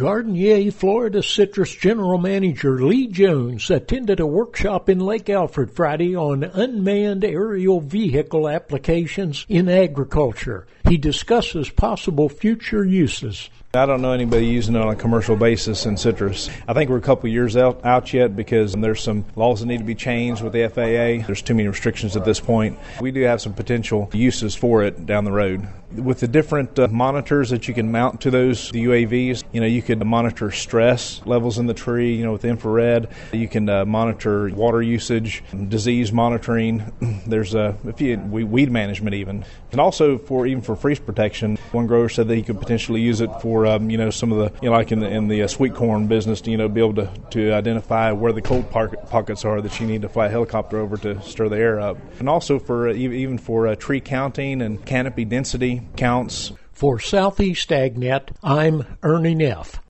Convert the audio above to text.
Gardenier Florida Citrus General Manager Lee Jones attended a workshop in Lake Alfred Friday on unmanned aerial vehicle applications in agriculture. He discusses possible future uses. I don't know anybody using it on a commercial basis in citrus. I think we're a couple of years out yet because there's some laws that need to be changed with the FAA. There's too many restrictions at this point. We do have some potential uses for it down the road. With the different monitors that you can mount to the UAVs, you could monitor stress levels in the tree, with infrared. You can monitor water usage, disease monitoring. There's weed management even. And also for freeze protection. One grower said that he could potentially use it for some of the, like in the sweet corn business, be able to identify where the cold pockets are that you need to fly a helicopter over to stir the air up. And also for even for tree counting and canopy density counts. For Southeast AgNet, I'm Ernie Neff.